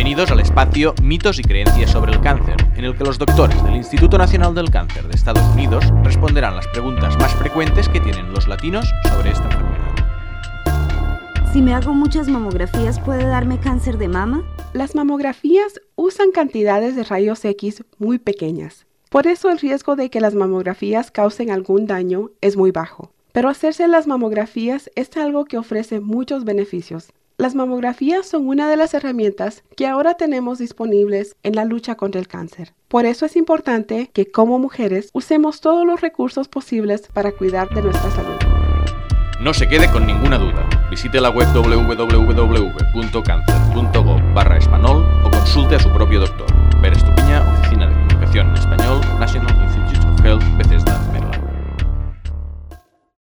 Bienvenidos al espacio Mitos y Creencias sobre el Cáncer, en el que los doctores del Instituto Nacional del Cáncer de Estados Unidos responderán las preguntas más frecuentes que tienen los latinos sobre esta enfermedad. Si me hago muchas mamografías, ¿puede darme cáncer de mama? Las mamografías usan cantidades de rayos X muy pequeñas. Por eso el riesgo de que las mamografías causen algún daño es muy bajo. Pero hacerse las mamografías es algo que ofrece muchos beneficios. Las mamografías son una de las herramientas que ahora tenemos disponibles en la lucha contra el cáncer. Por eso es importante que como mujeres usemos todos los recursos posibles para cuidar de nuestra salud. No se quede con ninguna duda. Visite la web www.cancer.gov/español o consulte a su propio doctor. Ver Estupiña, Oficina de Comunicación en Español, National Institute of Health, BC.